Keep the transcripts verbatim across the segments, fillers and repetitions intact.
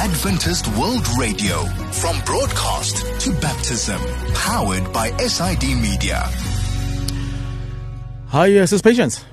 Adventist World Radio, from broadcast to baptism, powered by S I D Media. Hi, yes, Sister Patience.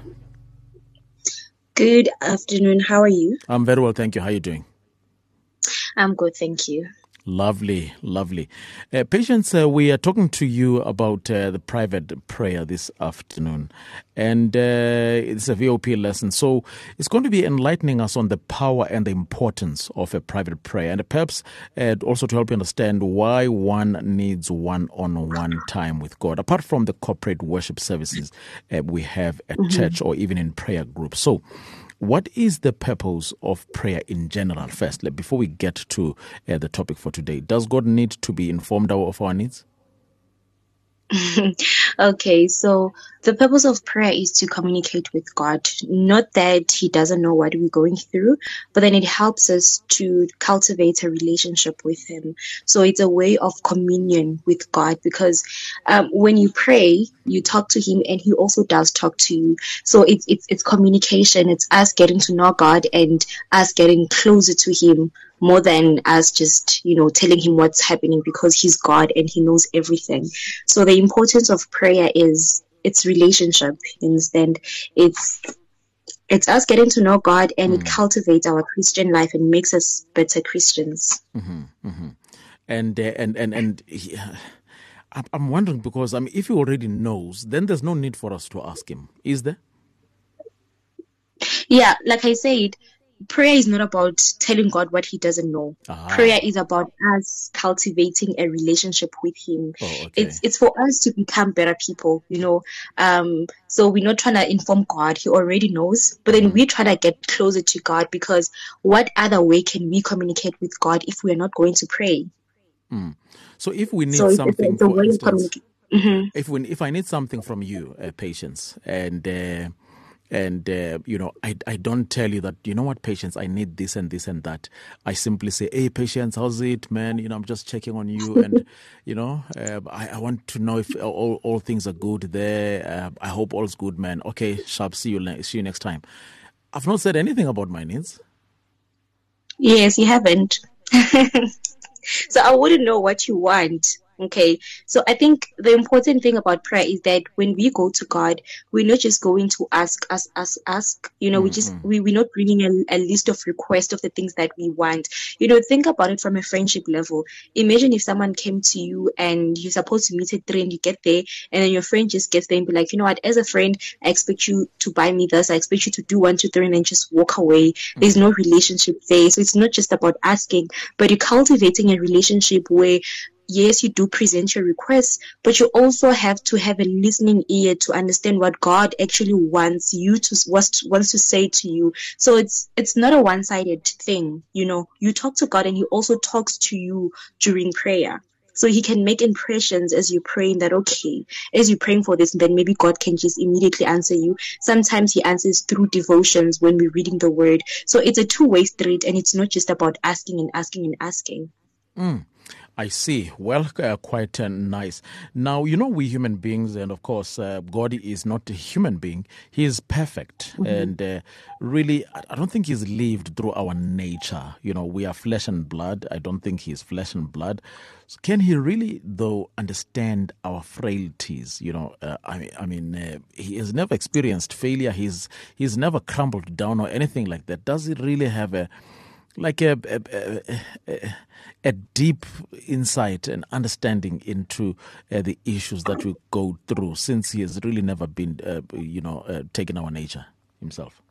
Good afternoon. How are you? I'm very well, thank you. How are you doing? I'm good, thank you. Lovely, lovely. Uh, Patience, uh, we are talking to you about uh, the private prayer this afternoon. And uh, it's a V O P lesson. So it's going to be enlightening us on the power and the importance of a private prayer. And perhaps uh, also to help you understand why one needs one-on-one time with God, apart from the corporate worship services uh, we have at mm-hmm. church or even in prayer groups. So what is the purpose of prayer in general first, like before we get to uh, the topic for today? Does God need to be informed of our needs? Okay, so the purpose of prayer is to communicate with God. Not that He doesn't know what we're going through, but then it helps us to cultivate a relationship with Him. So it's a way of communion with God, because um, when you pray, you talk to Him and He also does talk to you. So it's, it's, it's communication. It's us getting to know God and us getting closer to Him, more than us just, you know, telling Him what's happening, because He's God and He knows everything. So the importance of prayer is its relationship. You understand? It's it's us getting to know God, and mm. it cultivates our Christian life and makes us better Christians. Mm-hmm, mm-hmm. And uh, and and and yeah, I'm wondering, because I mean, if He already knows, then there's no need for us to ask Him, is there? Yeah, like I said, prayer is not about telling God what He doesn't know. Ah. Prayer is about us cultivating a relationship with Him. Oh, okay. It's it's for us to become better people, you know. Um, so we're not trying to inform God. He already knows. But then mm. we try to get closer to God, because what other way can we communicate with God if we are not going to pray? Mm. So if we need so something, it's a, it's a for instance, mm-hmm. if we if I need something from you, uh, Patience, and uh, And, uh, you know, I I don't tell you that, you know what, Patience, I need this and this and that. I simply say, hey, Patience, how's it, man? You know, I'm just checking on you. And, you know, uh, I, I want to know if all, all things are good there. Uh, I hope all's good, man. Okay, sharp, see you, see you next time. I've not said anything about my needs. Yes, you haven't. So I wouldn't know what you want. Okay, so I think the important thing about prayer is that when we go to God, we're not just going to ask, ask, ask, ask. You know, mm-hmm. we just we we're not bringing a, a list of requests of the things that we want. You know, think about it from a friendship level. Imagine if someone came to you and you're supposed to meet at three, and you get there, and then your friend just gets there and be like, you know what? As a friend, I expect you to buy me this. I expect you to do one, two, three, and then just walk away. Mm-hmm. There's no relationship there. So it's not just about asking, but you're cultivating a relationship where, yes, you do present your requests, but you also have to have a listening ear to understand what God actually wants you to wants, wants to say to you. So it's it's not a one-sided thing. You know, you talk to God and He also talks to you during prayer. So He can make impressions as you're praying that, okay, as you're praying for this, then maybe God can just immediately answer you. Sometimes He answers through devotions when we're reading the Word. So it's a two-way street, and it's not just about asking and asking and asking. Mm. I see. Well, uh, quite uh, nice. Now, you know, we human beings, and of course, uh, God is not a human being. He is perfect. Mm-hmm. And uh, really, I don't think He's lived through our nature. You know, we are flesh and blood. I don't think He's flesh and blood. So can He really, though, understand our frailties? You know, uh, I mean, I mean uh, He has never experienced failure. He's, he's never crumbled down or anything like that. Does He really have a like a, a, a, a deep insight and understanding into uh, the issues that we go through, since He has really never been, uh, you know, uh, taken our nature Himself?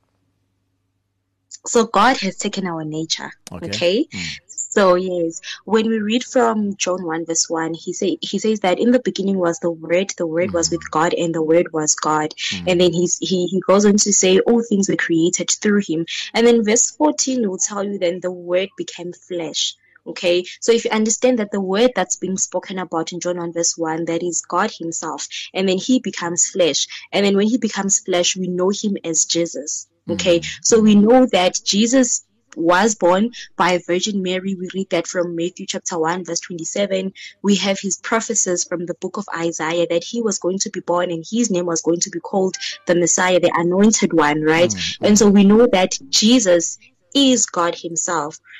So God has taken our nature, okay? okay? Mm. So yes, when we read from John one verse one, he say he says that in the beginning was the Word, the Word mm. was with God, and the Word was God. Mm. And then he's, he he goes on to say all things were created through Him. And then verse fourteen will tell you then the Word became flesh. Okay, so if you understand that the word that's being spoken about in John one verse one, that is God Himself, and then He becomes flesh, and then when He becomes flesh, we know Him as Jesus. Okay, mm. so we know that Jesus was born by a Virgin Mary. We read that from Matthew chapter one verse twenty-seven. We have His prophecies from the book of Isaiah that He was going to be born and His name was going to be called the Messiah, the Anointed One, right? Mm. And so we know that Jesus is God Himself.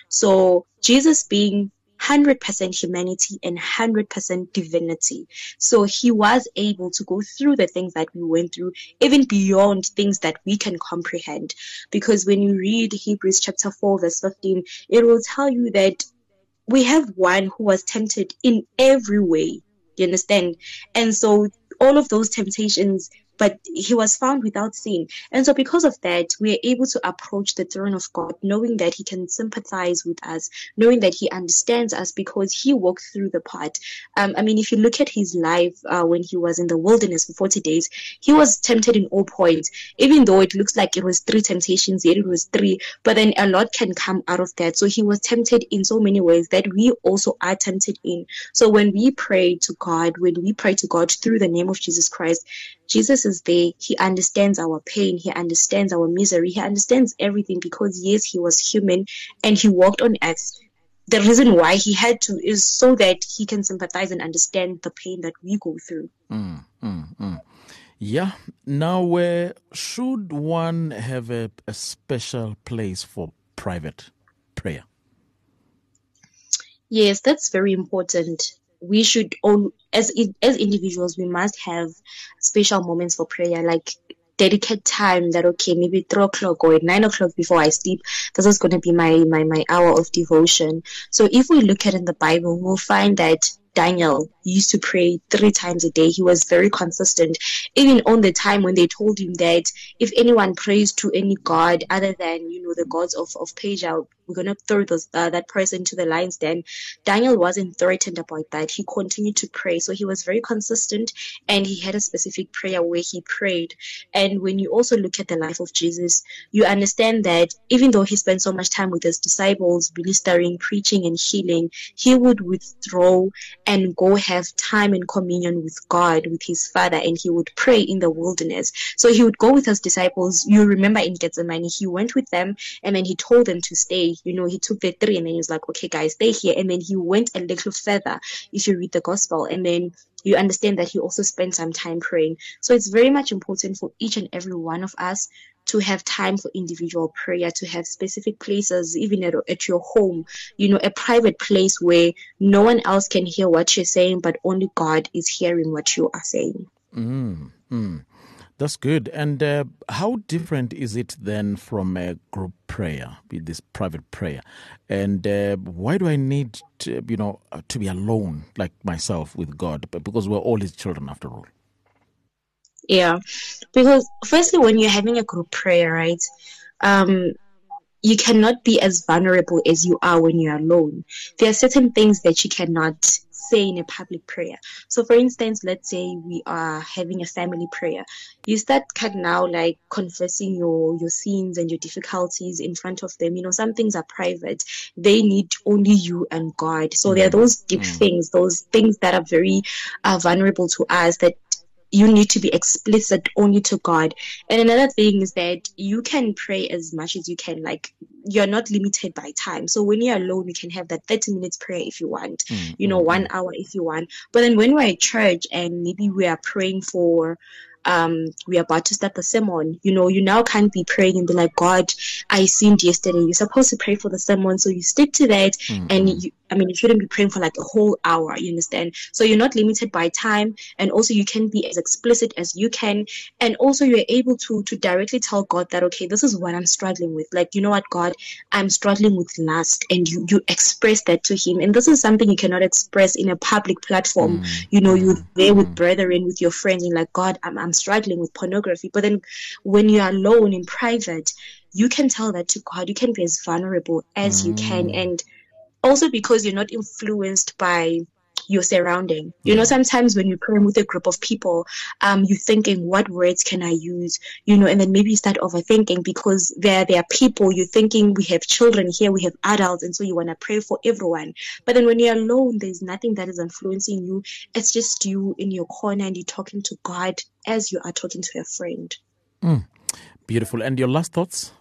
So Jesus being one hundred percent humanity and one hundred percent divinity. So he was able to go through the things that we went through, even beyond things that we can comprehend. Because when you read Hebrews chapter four, verse fifteen, it will tell you that we have one who was tempted in every way. You understand? And so all of those temptations, but he was found without sin. And so because of that, we are able to approach the throne of God, knowing that he can sympathize with us, knowing that he understands us because he walked through the path. Um, I mean, if you look at his life uh, when he was in the wilderness for forty days, he was tempted in all points. Even though it looks like it was three temptations, yet it was three, but then a lot can come out of that. So he was tempted in so many ways that we also are tempted in. So when we pray to God, when we pray to God through the name of Jesus Christ, Jesus is there. He understands our pain. He understands our misery. He understands everything because, yes, he was human and he walked on earth. The reason why he had to is so that he can sympathize and understand the pain that we go through. Mm, mm, mm. Yeah. Now, uh, should one have a, a special place for private prayer? Yes, that's very important. We should all, as as individuals, we must have special moments for prayer, like dedicate time that, okay, maybe three o'clock or at nine o'clock before I sleep, this is going to be my, my, my hour of devotion. So if we look at in the Bible, we'll find that Daniel used to pray three times a day. He was very consistent, even on the time when they told him that if anyone prays to any god other than, you know, the gods of, of Persia, we're going to throw those, uh, that person to the lion's den. Daniel wasn't threatened about that. He continued to pray. So he was very consistent and he had a specific prayer where he prayed. And when you also look at the life of Jesus, you understand that even though he spent so much time with his disciples, ministering, preaching, and healing, he would withdraw and go have time in communion with God, with his Father, and he would pray in the wilderness. So he would go with his disciples. You remember in Gethsemane, he went with them and then he told them to stay. You know, he took the three and then he was like, okay, guys, stay here. And then he went a little further if you read the gospel. And then you understand that he also spent some time praying. So it's very much important for each and every one of us to have time for individual prayer, to have specific places, even at, at your home, you know, a private place where no one else can hear what you're saying, but only God is hearing what you are saying. Mm, mm. That's good. And uh, how different is it then from a group prayer, this private prayer? And uh, why do I need to, you know, to be alone like myself with God? Because we're all his children after all. Yeah, because firstly, when you're having a group prayer, right, um, you cannot be as vulnerable as you are when you're alone. There are certain things that you cannot say in a public prayer. So for instance, let's say we are having a family prayer. You start kind of now like confessing your, your sins and your difficulties in front of them. You know, some things are private. They need only you and God. So mm. there are those deep mm. things, those things that are very uh, vulnerable to us that you need to be explicit only to God. And another thing is that you can pray as much as you can. Like, you're not limited by time. So when you're alone, you can have that thirty minutes prayer if you want, mm-hmm. you know, one hour if you want. But then when we're at church and maybe we are praying for um we're about to start the sermon, you know, you now can't be praying and be like, God, I sinned yesterday. You're supposed to pray for the sermon, so you stick to that. Mm-hmm. And you, I mean, you shouldn't be praying for like a whole hour, you understand? So you're not limited by time, and also you can be as explicit as you can, and also you're able to to directly tell God that, okay, this is what I'm struggling with. Like, you know what, God, I'm struggling with lust, and you you express that to him. And this is something you cannot express in a public platform. Mm-hmm. You know, you're there with brethren, with your friends, and like, God, I'm I'm struggling with pornography. But then when you're alone in private, you can tell that to God. You can be as vulnerable as mm-hmm. you can. And also because you're not influenced by your surrounding. You know, sometimes when you're praying with a group of people, um, you're thinking, what words can I use? You know, and then maybe you start overthinking because there, there are people, you're thinking, we have children here, we have adults, and so you want to pray for everyone. But then when you're alone, there's nothing that is influencing you. It's just you in your corner and you're talking to God as you are talking to a friend. Mm. Beautiful. And your last thoughts?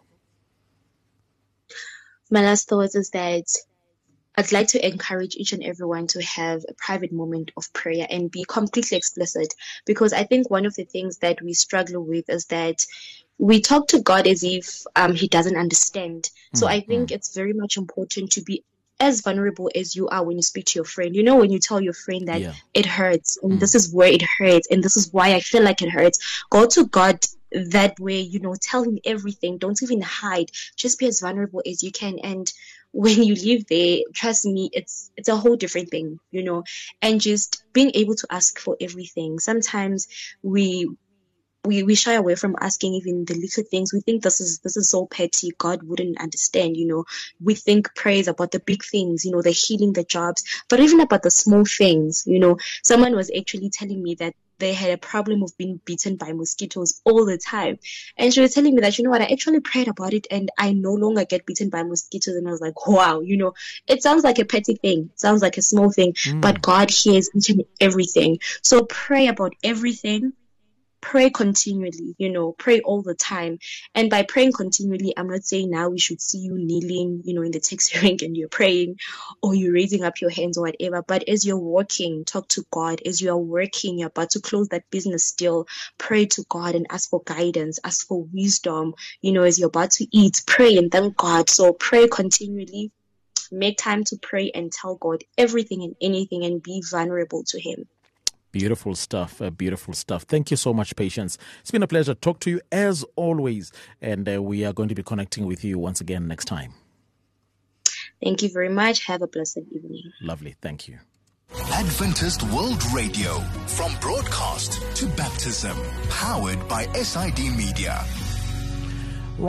My last thoughts is that I'd like to encourage each and everyone to have a private moment of prayer and be completely explicit, because I think one of the things that we struggle with is that we talk to God as if um, he doesn't understand. So Mm, I think mm. it's very much important to be as vulnerable as you are when you speak to your friend. You know, when you tell your friend that Yeah. it hurts and Mm. this is where it hurts and this is why I feel like it hurts. Go to God that way, you know, tell him everything. Don't even hide. Just be as vulnerable as you can. And when you live there, trust me, it's it's a whole different thing, you know, and just being able to ask for everything. Sometimes we we we shy away from asking even the little things. We think this is this is so petty, God wouldn't understand, you know. We think praise about the big things, you know, the healing, the jobs, but even about the small things, you know. Someone was actually telling me that they had a problem of being bitten by mosquitoes all the time, and she was telling me that, you know what, I actually prayed about it and I no longer get bitten by mosquitoes. And I was like, wow, you know, it sounds like a petty thing, it sounds like a small thing, but Mm. God hears each and everything. So pray about everything. Pray continually, you know, pray all the time. And by praying continually, I'm not saying now we should see you kneeling, you know, in the taxi rank and you're praying or you're raising up your hands or whatever. But as you're walking, talk to God. As you are working, you're about to close that business deal, pray to God and ask for guidance, ask for wisdom. You know, as you're about to eat, pray and thank God. So pray continually. Make time to pray and tell God everything and anything and be vulnerable to him. Beautiful stuff, uh, beautiful stuff. Thank you so much, Patience. It's been a pleasure to talk to you as always, and uh, we are going to be connecting with you once again next time. Thank you very much. Have a blessed evening. Lovely. Thank you. Adventist World Radio, from broadcast to baptism, powered by S I D Media.